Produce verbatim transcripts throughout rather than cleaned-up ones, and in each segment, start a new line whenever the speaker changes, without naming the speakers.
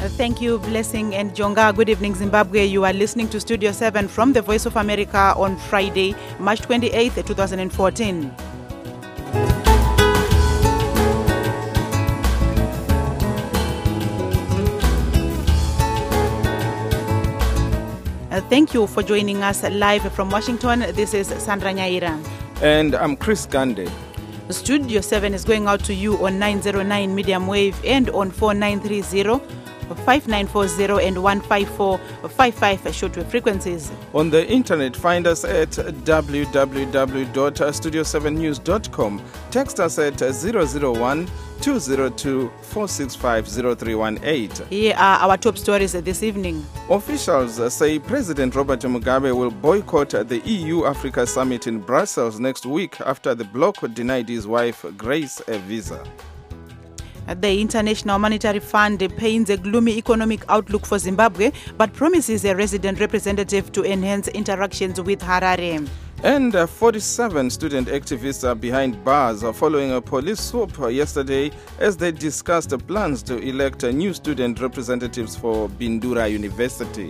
Thank you, Blessing and Jonga. Good evening, Zimbabwe. You are listening to Studio seven from the Voice of America on Friday, March twenty-eighth, twenty fourteen. Uh, thank you for joining us live from Washington. This is Sandra Nyaira.
And I'm Chris Gande.
Studio seven is going out to you on nine oh nine medium wave and on four nine three zero, five nine four zero and one five four five five shortwave frequencies.
On the internet, find us at w w w dot studio seven news dot com. Text us at zero zero one, two zero two, four six five, zero three one eight.
Here are our top stories this evening.
Officials say President Robert Mugabe will boycott the E U-Africa summit in Brussels next week after the bloc denied his wife Grace a visa.
The International Monetary Fund paints a gloomy economic outlook for Zimbabwe, but promises a resident representative to enhance interactions with Harare.
And uh, forty-seven student activists are behind bars following a police swoop yesterday as they discussed plans to elect new student representatives for Bindura University.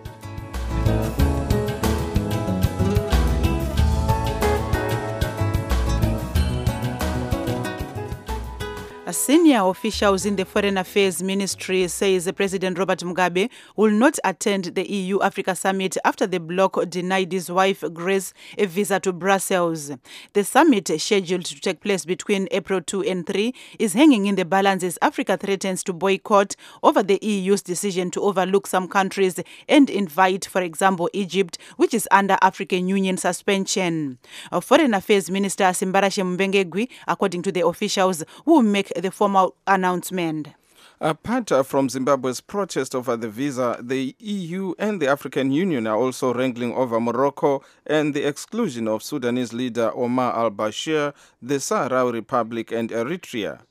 Senior officials in the Foreign Affairs Ministry says President Robert Mugabe will not attend the E U-Africa summit after the bloc denied his wife Grace a visa to Brussels. The summit, scheduled to take place between April second and third, is hanging in the balance as Africa threatens to boycott over the E U's decision to overlook some countries and invite, for example, Egypt, which is under African Union suspension. Foreign Affairs Minister Simbarashe Mbengegwi, according to the officials, will make the formal announcement.
Apart from Zimbabwe's protest over the visa, the E U and the African Union are also wrangling over Morocco and the exclusion of Sudanese leader Omar al-Bashir, the Sahrawi Republic and Eritrea.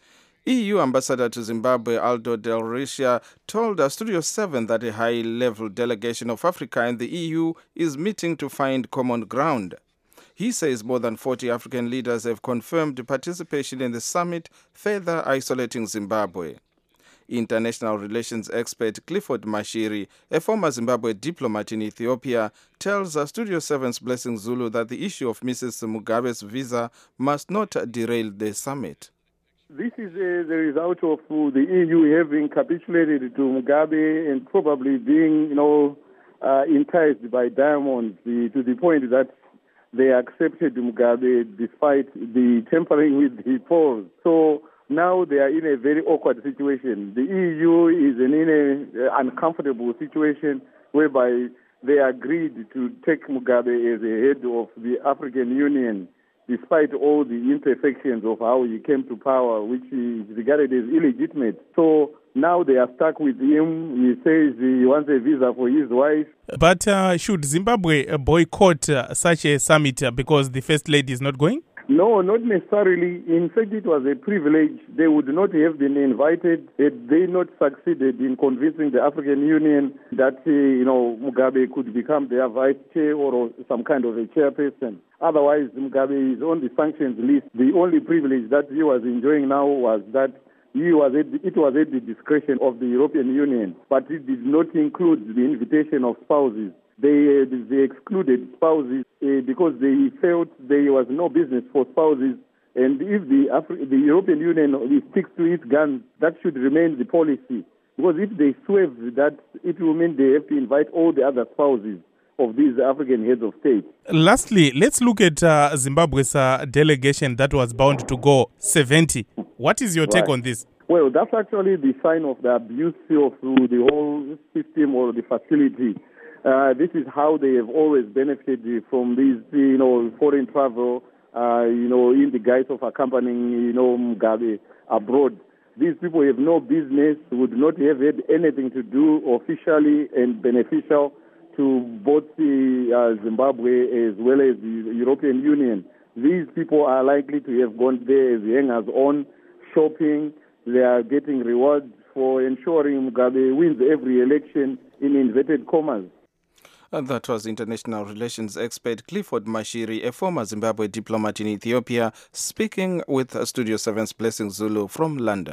E U Ambassador to Zimbabwe Aldo Del Riccia told Studio seven that a high-level delegation of Africa and the E U is meeting to find common ground. He says more than forty African leaders have confirmed participation in the summit, further isolating Zimbabwe. International relations expert Clifford Mashiri, a former Zimbabwe diplomat in Ethiopia, tells Studio seven's Blessing Zulu that the issue of Missus Mugabe's visa must not derail the summit.
This is uh, the result of uh, the E U having capitulated to Mugabe and probably being, you know, uh, enticed by diamonds uh, to the point that they accepted Mugabe despite the tampering with the polls. So now they are in a very awkward situation. The E U is in an uh, uncomfortable situation whereby they agreed to take Mugabe as a head of the African Union despite all the imperfections of how he came to power, which is regarded as illegitimate. So now they are stuck with him. He says he wants a visa for his wife.
But uh, should Zimbabwe boycott uh, such a summit uh, because the First Lady is not going?
No, not necessarily. In fact, it was a privilege. They would not have been invited had they not succeeded in convincing the African Union that, uh, you know, Mugabe could become their vice chair or some kind of a chairperson. Otherwise, Mugabe is on the sanctions list. The only privilege that he was enjoying now was that He was at, it was at the discretion of the European Union, but it did not include the invitation of spouses. They, uh, they excluded spouses uh, because they felt there was no business for spouses. And if the, Afri- the European Union sticks to its guns, that should remain the policy. Because if they swerve that, it will mean they have to invite all the other spouses of these African heads of state.
Lastly, let's look at uh, Zimbabwe's uh, delegation that was bound to go seventy. What is your take
Right.
on this?
Well, that's actually the sign of the abuse of the whole system or the facility. Uh, this is how they have always benefited from these, you know, foreign travel, uh, you know, in the guise of accompanying, you know, Mugabe abroad. These people have no business, would not have had anything to do officially and beneficial to both the, uh, Zimbabwe as well as the European Union. These people are likely to have gone there as hangers-on, shopping. They are getting rewards for ensuring Mugabe wins every election in inverted commas.
And that was international relations expert Clifford Mashiri, a former Zimbabwe diplomat in Ethiopia, speaking with Studio seven's Blessing Zulu from London.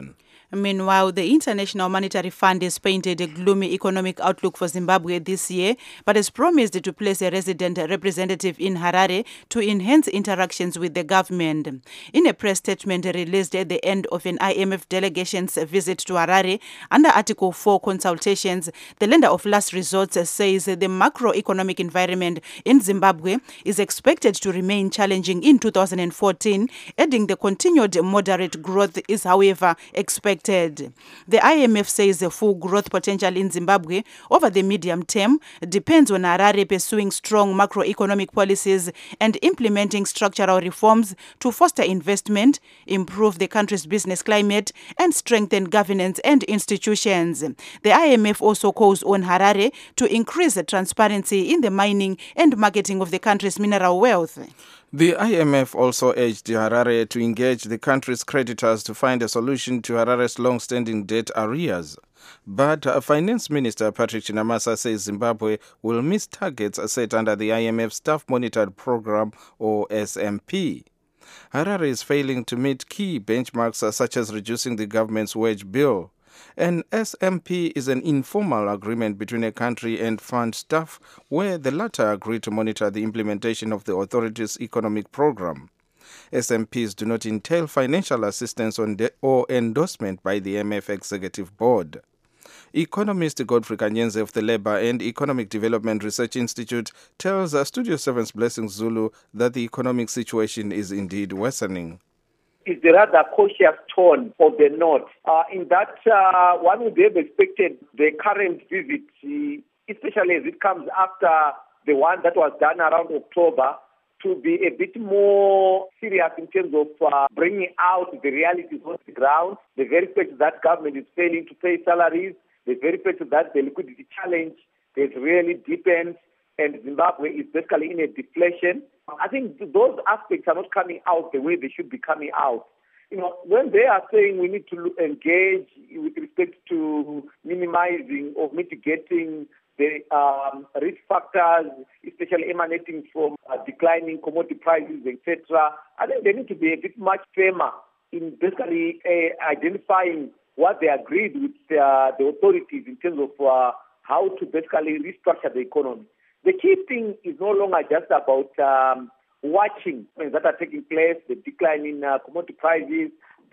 Meanwhile, the International Monetary Fund has painted a gloomy economic outlook for Zimbabwe this year, but has promised to place a resident representative in Harare to enhance interactions with the government. In a press statement released at the end of an I M F delegation's visit to Harare, under Article four consultations, the lender of last resort says the macroeconomic environment in Zimbabwe is expected to remain challenging in two thousand fourteen, adding the continued moderate growth is, however, expected. The I M F says the full growth potential in Zimbabwe over the medium term depends on Harare pursuing strong macroeconomic policies and implementing structural reforms to foster investment, improve the country's business climate, and strengthen governance and institutions. The I M F also calls on Harare to increase transparency in the mining and marketing of the country's mineral wealth.
The I M F also urged Harare to engage the country's creditors to find a solution to Harare's long-standing debt arrears. But uh, Finance Minister Patrick Chinamasa says Zimbabwe will miss targets set under the I M F Staff Monitored Program, or S M P. Harare is failing to meet key benchmarks uh, such as reducing the government's wage bill. An S M P is an informal agreement between a country and fund staff where the latter agree to monitor the implementation of the authority's economic program. S M Ps do not entail financial assistance on de- or endorsement by the I M F Executive Board. Economist Godfrey Kanyenze of the Labour and Economic Development Research Institute tells uh, Studio seven's Blessing Zulu that the economic situation is indeed worsening.
Is the rather cautious tone of the North. Uh, in that, uh, one would have expected the current visit, uh, especially as it comes after the one that was done around October, to be a bit more serious in terms of uh, bringing out the realities on the ground, the very fact that government is failing to pay salaries, the very fact that the liquidity challenge has really deepened, and Zimbabwe is basically in a deflation. I think those aspects are not coming out the way they should be coming out. You know, when they are saying we need to engage with respect to minimizing or mitigating the um, risk factors, especially emanating from uh, declining commodity prices, et cetera, I think they need to be a bit much firmer in basically uh, identifying what they agreed with uh, the authorities in terms of uh, how to basically restructure the economy. The key thing is no longer just about um, watching things that are taking place, the decline in uh, commodity prices,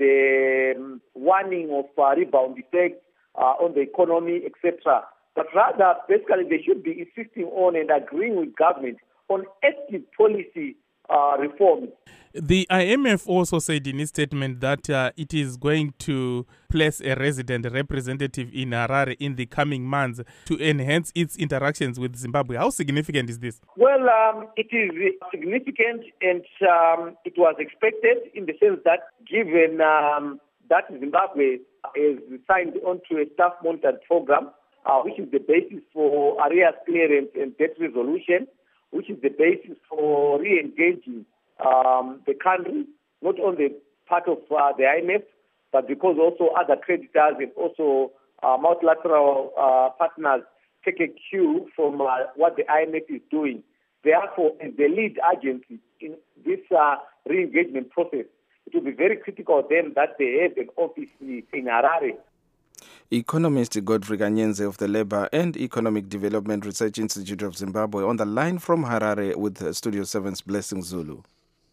the um, warning of uh, rebound effects uh, on the economy, et cetera. But rather, basically, they should be insisting on and agreeing with government on active policy uh, reforms.
The I M F also said in its statement that uh, it is going to place a resident representative in Harare in the coming months to enhance its interactions with Zimbabwe. How significant is this?
Well, um, it is significant, and um, it was expected in the sense that given um, that Zimbabwe is signed onto a staff monitored program, uh, which is the basis for arrears clearance and debt resolution, which is the basis for re-engaging um, the country, not on the part of uh, the I M F, but because also other creditors and also uh, multilateral uh, partners take a cue from uh, what the I M F is doing. Therefore, as the lead agency in this uh, re-engagement process, it will be very critical of them that they have an office in Harare.
Economist Godfrey Kanyenze of the Labour and Economic Development Research Institute of Zimbabwe on the line from Harare with Studio seven's Blessing Zulu.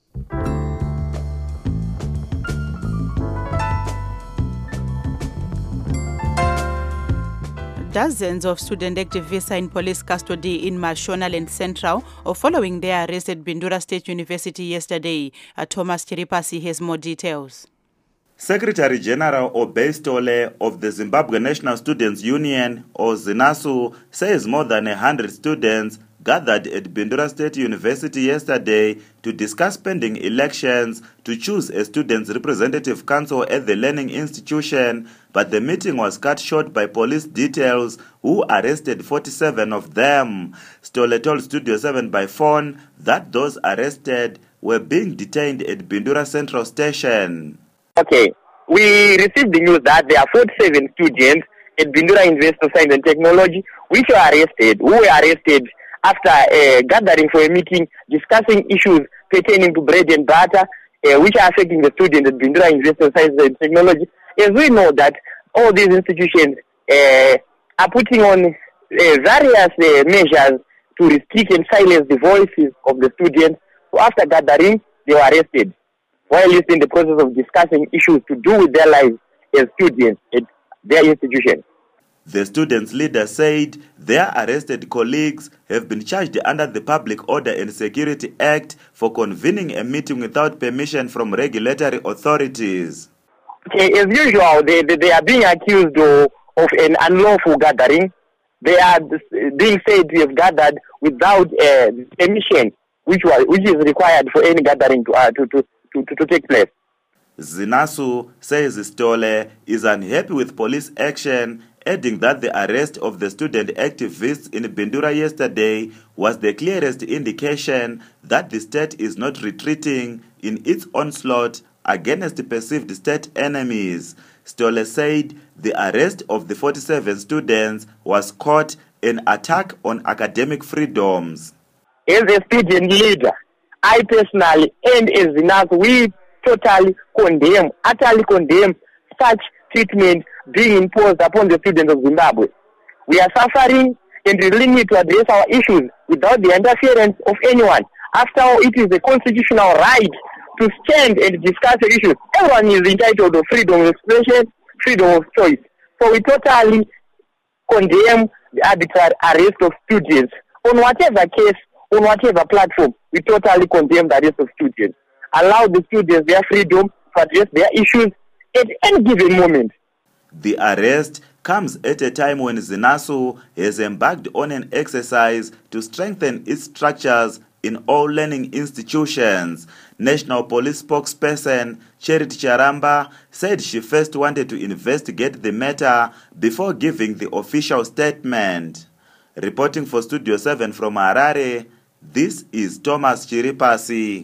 Dozens of student activists are in police custody in Mashonaland Central following their arrest at Bindura State University yesterday. Uh, Thomas Chiripasi has more details.
Secretary General Obey Stole of the Zimbabwe National Students Union, or ZINASU, says more than one hundred students gathered at Bindura State University yesterday to discuss pending elections to choose a students' representative council at the learning institution, but the meeting was cut short by police details who arrested forty-seven of them. Stole told Studio seven by phone that those arrested were being detained at Bindura Central Station.
Okay, we received the news that there are forty-seven students at Bindura University of Science and Technology which were arrested, who were arrested after uh, gathering for a meeting discussing issues pertaining to bread and butter, uh, which are affecting the students at Bindura University of Science and Technology, as we know that all these institutions uh, are putting on uh, various uh, measures to restrict and silence the voices of the students. So after gathering, they were arrested while in the process of discussing issues to do with their lives as students at their institution.
The students' leader said their arrested colleagues have been charged under the Public Order and Security Act for convening a meeting without permission from regulatory authorities.
Okay, as usual, they, they, they are being accused of, of an unlawful gathering. They are being said to have gathered without uh, permission, which was which is required for any gathering to uh, to, to, to, to take place.
Zinasu says Stole is unhappy with police action, adding that the arrest of the student activists in Bindura yesterday was the clearest indication that the state is not retreating in its onslaught against perceived state enemies. Stole said the arrest of the forty-seven students was caught an attack on academic freedoms.
As a student leader, I personally and as Zinasu, we totally condemn, utterly condemn such treatment being imposed upon the students of Zimbabwe. We are suffering and really need to address our issues without the interference of anyone. After all, it is a constitutional right to stand and discuss the issues. Everyone is entitled to freedom of expression, freedom of choice. So we totally condemn the arbitrary arrest of students. On whatever case, on whatever platform, we totally condemn the arrest of students. Allow the students their freedom to address their issues at any given moment.
The arrest comes at a time when Zinasu has embarked on an exercise to strengthen its structures in all learning institutions. National Police spokesperson Charity Charamba said she first wanted to investigate the matter before giving the official statement. Reporting for Studio seven from Harare, this is Thomas Chiripasi.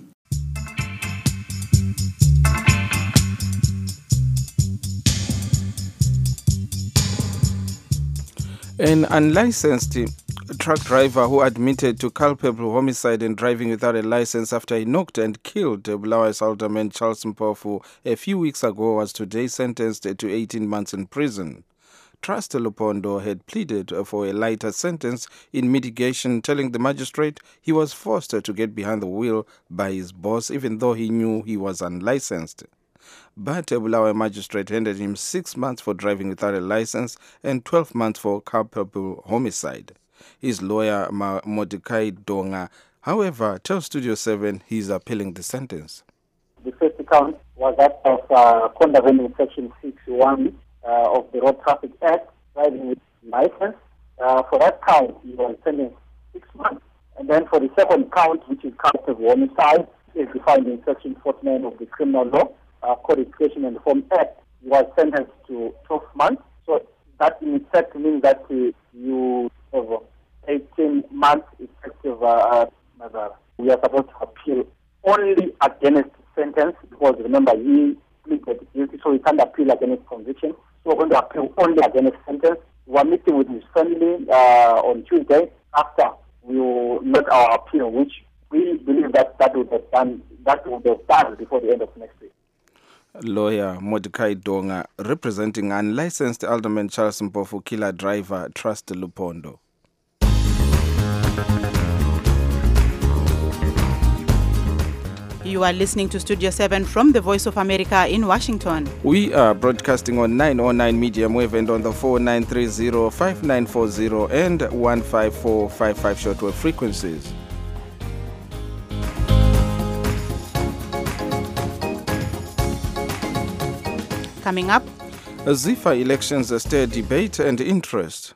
An unlicensed truck driver who admitted to culpable homicide and driving without a license after he knocked and killed Bulawayo's alderman Charles Mpofu a few weeks ago was today sentenced to eighteen months in prison. Trust Lupondo had pleaded for a lighter sentence in mitigation, telling the magistrate he was forced to get behind the wheel by his boss even though he knew he was unlicensed. But a Bulawayo magistrate handed him six months for driving without a license and twelve months for culpable homicide. His lawyer, Mordecai Donga, however, tells Studio seven he is appealing the sentence.
The first count was that of uh, contravening Section sixty-one uh, of the Road Traffic Act, driving with license. Uh, for that count, he was sentenced six months. And then for the second count, which is culpable homicide, is defined in Section forty-nine of the Criminal Law, uh, Codification and Reform Act, he was sentenced to twelve months. So that in effect means that uh, you have eighteen months effective uh, uh, we are supposed to appeal only against sentence because remember he pleaded guilty, so he can't appeal against conviction. So we're going to appeal only against sentence. We are meeting with his family uh, on Tuesday after we will make our appeal, which we believe that that would have done that would have done before the end of next week.
Lawyer Mordecai Donga, representing unlicensed alderman Charles Mpofu killer driver Trust Lupondo.
You are listening to Studio seven from the Voice of America in Washington.
We are broadcasting on nine oh nine medium wave and on the four nine three zero, five nine four zero and one five four five five shortwave frequencies.
Coming up,
ZIFA elections stir debate and interest.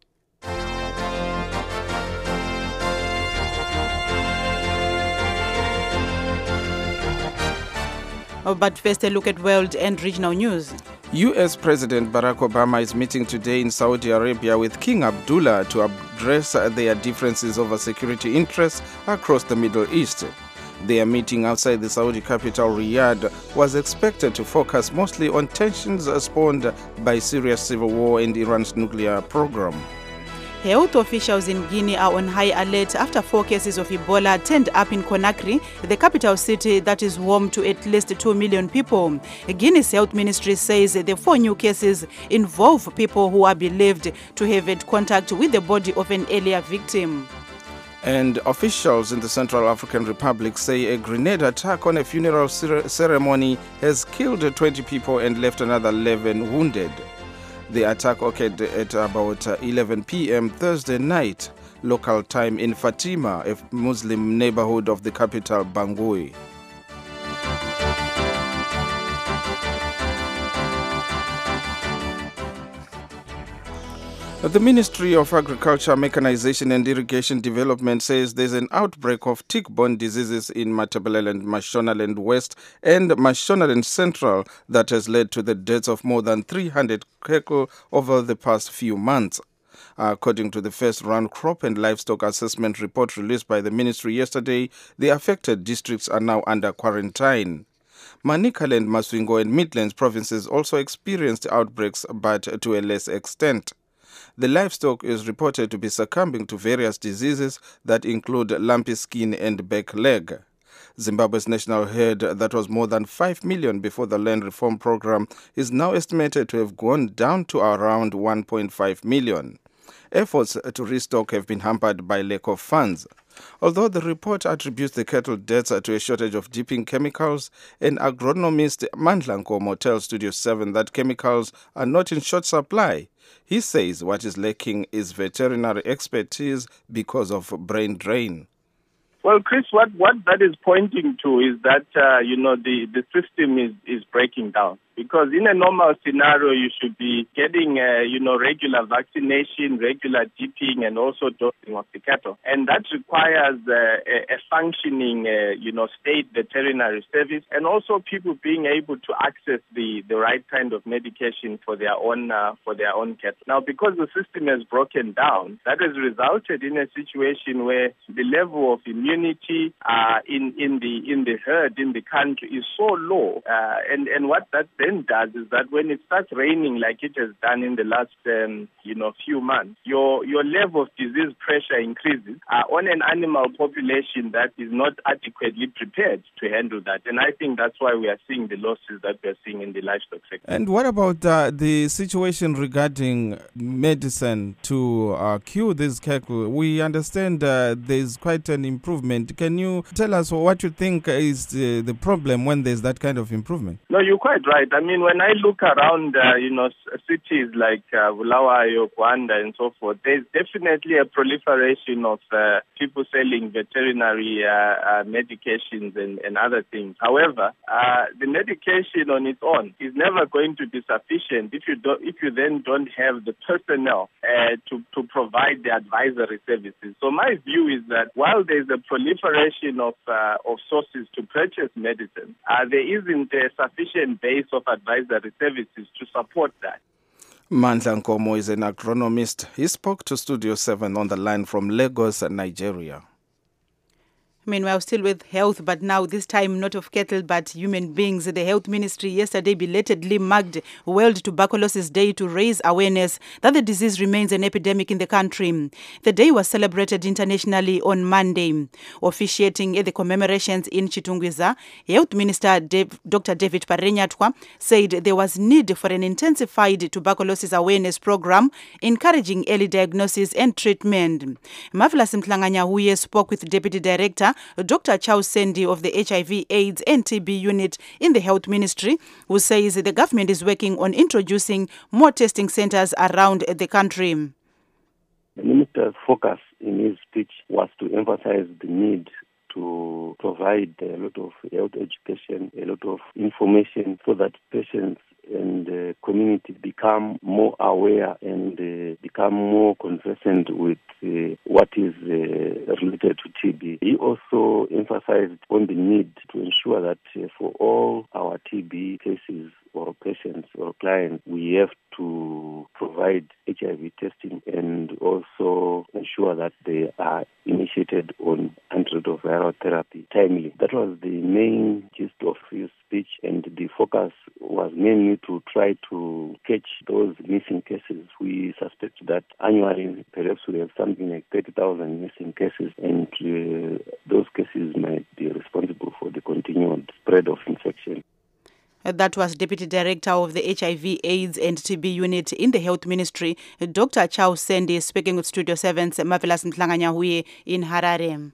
But first, a look at world and regional news.
U S President Barack Obama is meeting today in Saudi Arabia with King Abdullah to address their differences over security interests across the Middle East. Their meeting outside the Saudi capital, Riyadh, was expected to focus mostly on tensions spawned by Syria's civil war and Iran's nuclear program.
Health officials in Guinea are on high alert after four cases of Ebola turned up in Conakry, the capital city that is home to at least two million people. Guinea's health ministry says the four new cases involve people who are believed to have had contact with the body of an earlier victim.
And officials in the Central African Republic say a grenade attack on a funeral ceremony has killed twenty people and left another eleven wounded. The attack occurred at about eleven p.m. Thursday night, local time in Fatima, a Muslim neighborhood of the capital, Bangui. The Ministry of Agriculture, Mechanization and Irrigation Development says there's an outbreak of tick-borne diseases in Matabeleland, Mashonaland West and Mashonaland Central that has led to the deaths of more than three hundred cattle over the past few months. According to the first round crop and livestock assessment report released by the ministry yesterday, the affected districts are now under quarantine. Manicaland, Masvingo and Midlands provinces also experienced outbreaks, but to a less extent. The livestock is reported to be succumbing to various diseases that include lumpy skin and back leg. Zimbabwe's national herd, that was more than five million before the land reform program, is now estimated to have gone down to around one point five million. Efforts to restock have been hampered by lack of funds. Although the report attributes the cattle deaths to a shortage of dipping chemicals, an agronomist, Mandla Nkomo, tells Studio seven that chemicals are not in short supply. He says what is lacking is veterinary expertise because of brain drain.
Well, Chris, what, what that is pointing to is that, uh, you know, the, the system is, is breaking down. Because in a normal scenario, you should be getting, uh, you know, regular vaccination, regular dipping, and also dosing of the cattle. And that requires uh, a, a functioning, uh, you know, state veterinary service, and also people being able to access the, the right kind of medication for their own uh, for their own cattle. Now, because the system has broken down, that has resulted in a situation where the level of immunity uh, in in the in the herd in the country is so low, uh, and and what that then does is that when it starts raining like it has done in the last um, you know few months, your your level of disease pressure increases uh, on an animal population that is not adequately prepared to handle that. And I think that's why we are seeing the losses that we are seeing in the livestock sector.
And what about uh, the situation regarding medicine to uh, cure this cattle? We understand uh, there's quite an improvement. Can you tell us what you think is the, the problem when there's that kind of improvement?
No, you're quite right. I mean, when I look around, uh, you know, cities like uh, Bulawayo, Gwanda, and so forth, there's definitely a proliferation of uh, people selling veterinary uh, uh, medications and, and other things. However, uh, the medication on its own is never going to be sufficient if you don't, if you then don't have the personnel uh, to to provide the advisory services. So my view is that while there's a proliferation of uh, of sources to purchase medicine, uh, there isn't a sufficient base of advisory services to support that.
Mandla Nkomo is an agronomist. He spoke to Studio seven on the line from Lagos, Nigeria.
Meanwhile, still with health, but now this time not of cattle but human beings. The Health Ministry yesterday belatedly marked World Tuberculosis Day to raise awareness that the disease remains an epidemic in the country. The day was celebrated internationally on Monday. Officiating at the commemorations in Chitungwiza, Health Minister Dave, Doctor David Parenyatwa said there was need for an intensified tuberculosis awareness program, encouraging early diagnosis and treatment. Marvelous Mtlanganya Huye spoke with Deputy Director Doctor Charles Sendi of the H I V AIDS and T B unit in the Health Ministry, who says the government is working on introducing more testing centers around the country.
The minister's focus in his speech was to emphasize the need to provide a lot of health education, a lot of information so that patients and the community become more aware and uh, become more conversant with uh, what is uh, related to T B. He also emphasized on the need to ensure that uh, for all our T B cases or patients or clients, we have to provide H I V testing and also ensure that they are initiated on antiretroviral therapy timely. That was the main gist of his speech, and the focus was mainly to try to catch those missing cases. We suspect that annually perhaps we have something like thirty thousand missing cases, and uh, those cases might be responsible for the continued spread of infection.
That was Deputy Director of the H I V AIDS and T B Unit in the Health Ministry, Doctor Charles Sendi, speaking with Studio seven's Marvelous Mtlanganyahuye in Harare.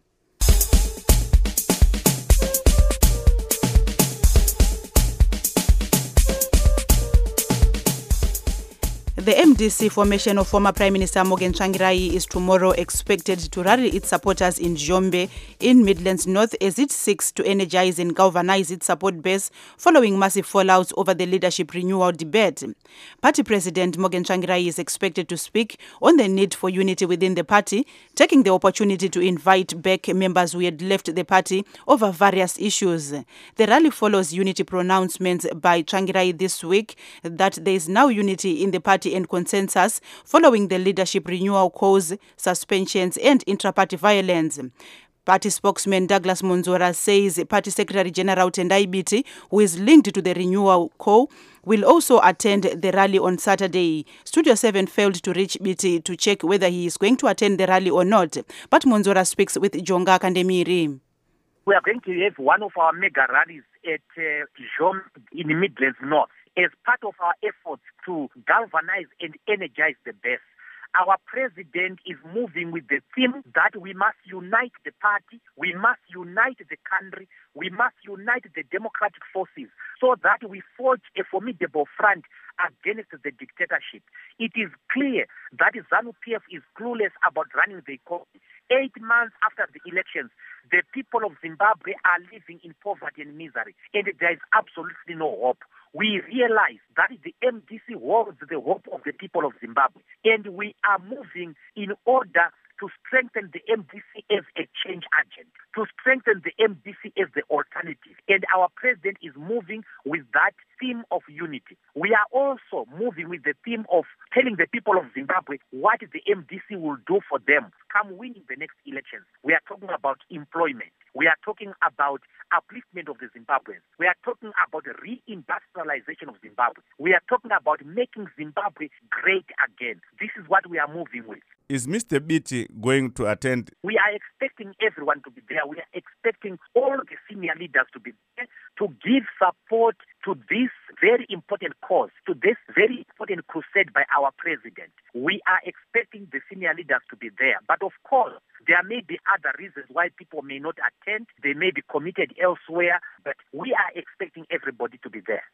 The M D C formation of former Prime Minister Morgan Tsvangirai is tomorrow expected to rally its supporters in Jombe in Midlands North as it seeks to energize and galvanize its support base following massive fallouts over the leadership renewal debate. Party President Morgan Tsvangirai is expected to speak on the need for unity within the party, taking the opportunity to invite back members who had left the party over various issues. The rally follows unity pronouncements by Tsvangirai this week that there is now unity in the party and consensus following the leadership renewal cause, suspensions and intra-party violence. Party spokesman Douglas Monzora says Party Secretary General Tendai Biti, who is linked to the renewal call, will also attend the rally on Saturday. Studio seven failed to reach Biti to check whether he is going to attend the rally or not, but Monzora speaks with Jonga Kandemiri.
We are going to have one of our mega rallies at uh, Jom in the Midlands North as part of our efforts to galvanize and energize the base. Our president is moving with the theme that we must unite the party, we must unite the country, we must unite the democratic forces so that we forge a formidable front against the dictatorship. It is clear that ZANU-P F is clueless about running the economy. Eight months after the elections, the people of Zimbabwe are living in poverty and misery, and there is absolutely no hope. We realize that the M D C holds the hope of the people of Zimbabwe, and we are moving in order to strengthen the M D C as a change agent, to strengthen the M D C as the alternative. And our president is moving with that theme of unity. We are also moving with the theme of telling the people of Zimbabwe what the M D C will do for them come winning the next elections. We are talking about employment. We are talking about upliftment of the Zimbabweans. We are talking about reindustrialization of Zimbabwe. We are talking about making Zimbabwe great again. This is what we are moving with.
Is Mister Biti going to attend?
We are expecting everyone to be there. We are expecting all the senior leaders to be there to give support to this very important cause, to this very important crusade by our president. We are expecting the senior leaders to be there. But of course, there may be other reasons why people may not attend. They may be committed elsewhere, but we are expecting everybody to be there.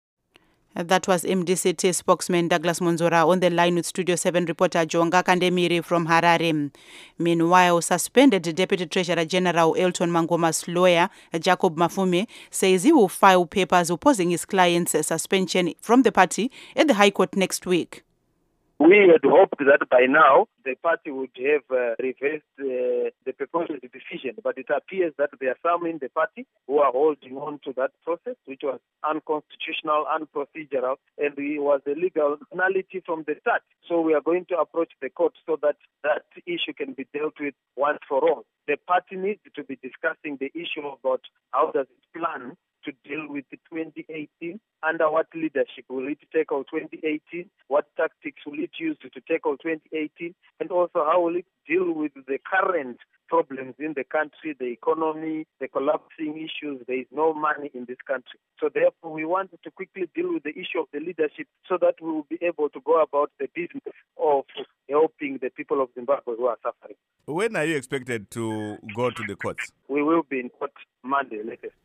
That was M D C T spokesman Douglas Monzora on the line with Studio seven reporter Jonga Kandemiri from Harare. Meanwhile, suspended Deputy Treasurer General Elton Mangoma's lawyer, Jacob Mafume, says he will file papers opposing his client's suspension from the party at the High Court next week.
We had hoped that by now the party would have uh, reversed uh, the proposed decision, but it appears that there are some in the party who are holding on to that process, which was unconstitutional, unprocedural, and it was a legal nullity from the start. So we are going to approach the court so that that issue can be dealt with once for all. The party needs to be discussing the issue about how does it plan to deal with the twenty eighteen, under what leadership will it tackle twenty eighteen, what tactics will it use to tackle twenty eighteen, and also how will it deal with the current problems in the country, the economy, the collapsing issues. There is no money in this country. So therefore we wanted to quickly deal with the issue of the leadership so that we will be able to go about the business of helping the people of Zimbabwe who are suffering.
When are you expected to go to the courts?
We will be in court Monday latest.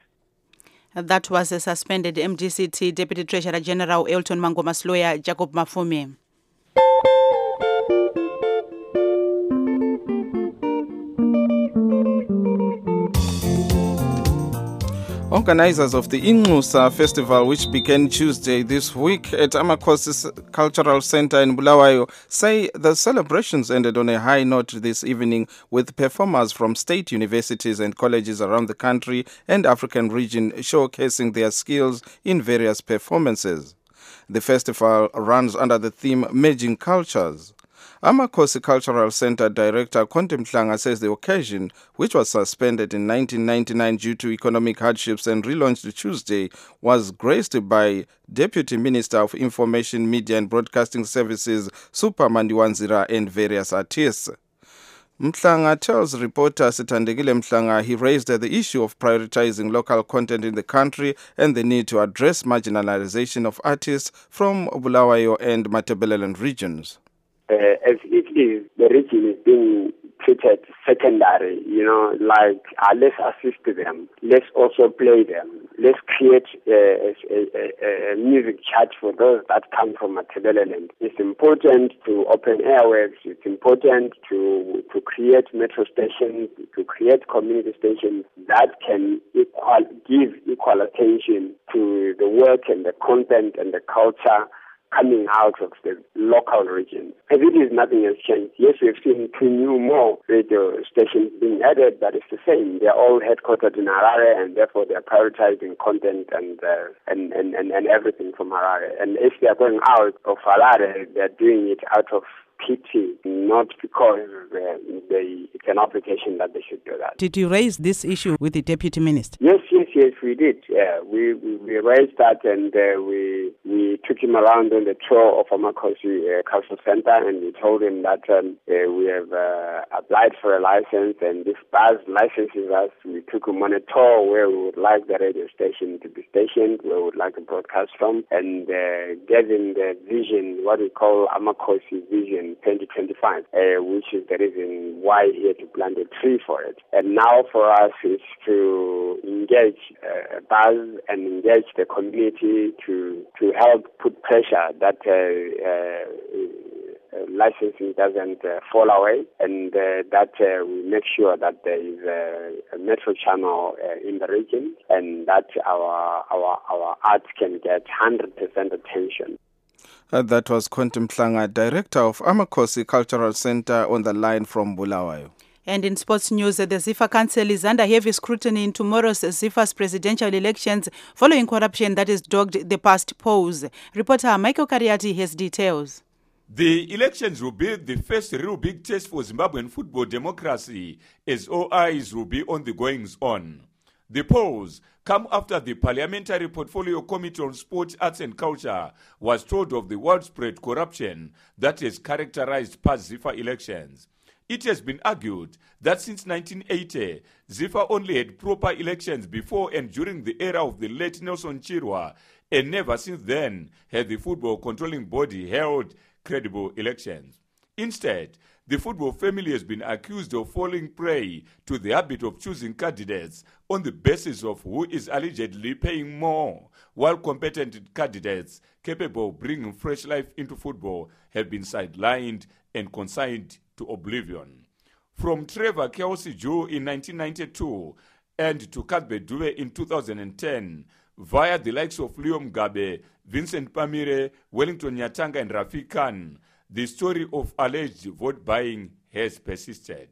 That was a suspended M D C T Deputy Treasurer General Elton Mangoma's lawyer, Jacob Mafume.
Organizers of the Inxusa Festival, which began Tuesday this week at Amakosi Cultural Center in Bulawayo, say the celebrations ended on a high note this evening with performers from state universities and colleges around the country and African region showcasing their skills in various performances. The festival runs under the theme Merging Cultures. Amakhosi Cultural Center Director Conte Mhlanga says the occasion, which was suspended in nineteen ninety-nine due to economic hardships and relaunched Tuesday, was graced by Deputy Minister of Information, Media and Broadcasting Services Super Mandiwanzira and various artists. Mhlanga tells reporter Sithandekile Mhlanga he raised the issue of prioritizing local content in the country and the need to address marginalization of artists from Bulawayo and Matabeleland regions.
Uh, as it is, the region is being treated secondary, you know, like uh, let's assist them, let's also play them, let's create a, a, a, a music chart for those that come from Matabeleland. It's important to open airwaves, it's important to to create metro stations, to create community stations that can equal, give equal attention to the work and the content and the culture coming out of the local region. As it is, nothing has changed. Yes, we've seen two new more radio stations being added, but it's the same. They're all headquartered in Harare, and therefore they're prioritizing content and, uh, and, and, and, and everything from Harare. And if they're going out of Harare, they're doing it out of pity, not because uh, they, it's an obligation that they should do that.
Did you raise this issue with the Deputy Minister?
Yes, yes, yes, we did. Yeah, we, we, we raised that, and uh, we we took him around on the tour of Amakhosi uh, Cultural Center, and we told him that um, uh, we have uh, applied for a license, and this buzz licenses us. We took him on a tour where we would like the radio station to be stationed, where we would like to broadcast from, and uh, gave him the vision, what we call Amakhosi Vision twenty twenty-five, uh, which is the reason why he had to plant a tree for it. And now for us is to engage uh, Buzz and engage the community to to help put pressure that uh, uh, licensing doesn't uh, fall away, and uh, that uh, we make sure that there is a, a metro channel uh, in the region, and that our our our art can get one hundred percent attention.
Uh, that was Conte Mhlanga, Director of Amakhosi Cultural Center, on the line from Bulawayo.
And in sports news, the ZIFA Council is under heavy scrutiny in tomorrow's ZIFA's presidential elections following corruption that has dogged the past polls. Reporter Michael Kariati has details.
The elections will be the first real big test for Zimbabwean football democracy, as all eyes will be on the goings-on. The polls come after the Parliamentary Portfolio Committee on Sport, Arts and Culture was told of the widespread corruption that has characterized past ZIFA elections. It has been argued that since nineteen eighty, ZIFA only had proper elections before and during the era of the late Nelson Chirwa, and never since then had the football controlling body held credible elections. Instead, the football family has been accused of falling prey to the habit of choosing candidates on the basis of who is allegedly paying more, while competent candidates capable of bringing fresh life into football have been sidelined and consigned to oblivion. From Trevor Keosi-Joe in nineteen ninety-two and to Cuthbert Dube in two thousand ten, via the likes of Leo Mugabe, Vincent Pamire, Wellington Nyatanga and Rafik Khan, the story of alleged vote buying has persisted.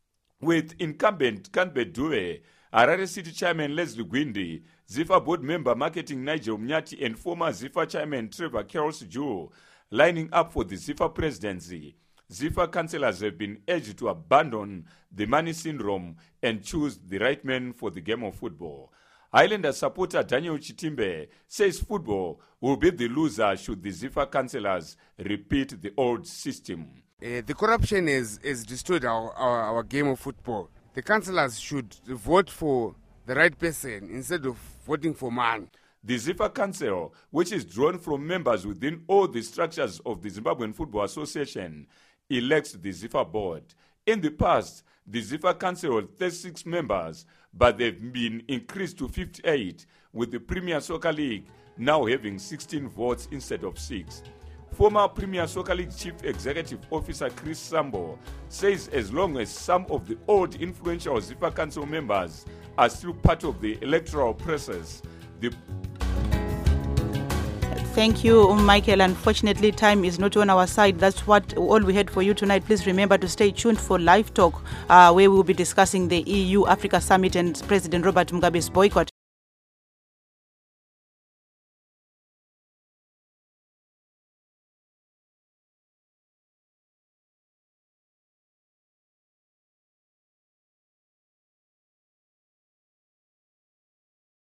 With incumbent Cuthbert Dube, Harare City Chairman Leslie Gwindi, ZIFA board member marketing Nigel Mnyati and former ZIFA Chairman Trevor Keosi-Joe lining up for the ZIFA presidency, ZIFA councillors have been urged to abandon the money syndrome and choose the right man for the game of football. Highlander supporter Daniel Chitimbe says football will be the loser should the ZIFA councillors repeat the old system.
Uh, the corruption has, has destroyed our, our, our game of football. The councillors should vote for the right person instead of voting for man.
The ZIFA Council, which is drawn from members within all the structures of the Zimbabwean Football Association, elects the ZIFA board. In the past, the ZIFA Council had thirty-six members, but they've been increased to fifty-eight, with the Premier Soccer League now having sixteen votes instead of six. Former Premier Soccer League Chief Executive Officer Chris Sambo says as long as some of the old influential ZIFA Council members are still part of the electoral process, the
Thank you, Michael. Unfortunately, time is not on our side. That's what all we had for you tonight. Please remember to stay tuned for Live Talk, uh, where we will be discussing the E U Africa Summit and President Robert Mugabe's boycott.